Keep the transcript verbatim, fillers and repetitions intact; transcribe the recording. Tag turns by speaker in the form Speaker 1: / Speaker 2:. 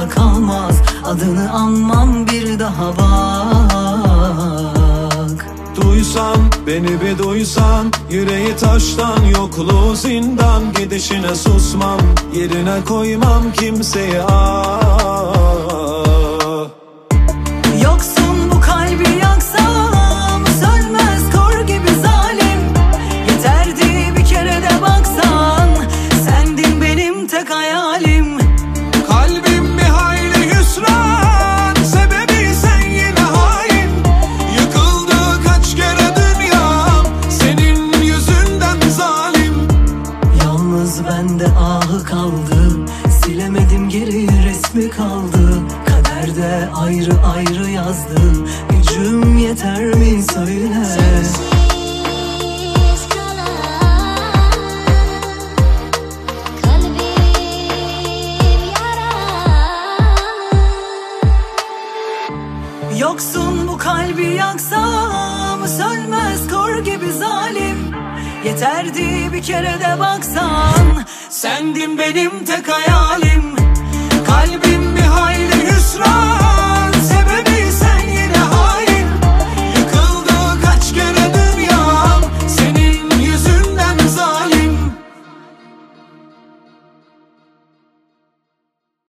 Speaker 1: aklımda kalmaz, adını anmam bir daha bak.
Speaker 2: Duysan, beni bir duysan, yüreği taştan, yokluğu zindan. Gidişine susmam, yerine koymam kimseyi ah.
Speaker 1: Yoksun bu kalbi yaksam, sönmez kor gibi zalim. Yeterdi bir kere de baksan, sendin benim tek hayalim.
Speaker 2: Kalbim bir hayli hüsran, sebebi sen yine hain. Yıkıldı kaç kere dünyam, senin yüzünden zalim.
Speaker 1: Yalnız bende ahı kaldı, silemedim geri resmi kaldı. Kaderde ayrı ayrı yazdım, gücüm yeter mi söyle. Yoksun bu kalbi yaksam, sönmez kor gibi zalim. Yeterdi bir kere de baksan, sendin benim tek hayalim.